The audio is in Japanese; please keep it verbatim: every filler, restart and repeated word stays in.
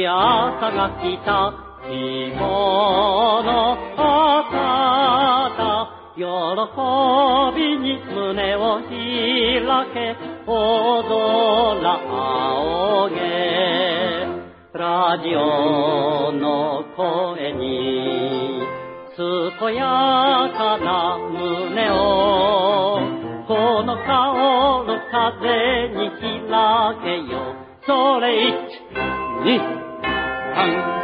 朝が来た希望の朝喜びに胸を開け踊ら仰げラジオの声に健やかな胸をこの香る風に開けよそれ一二三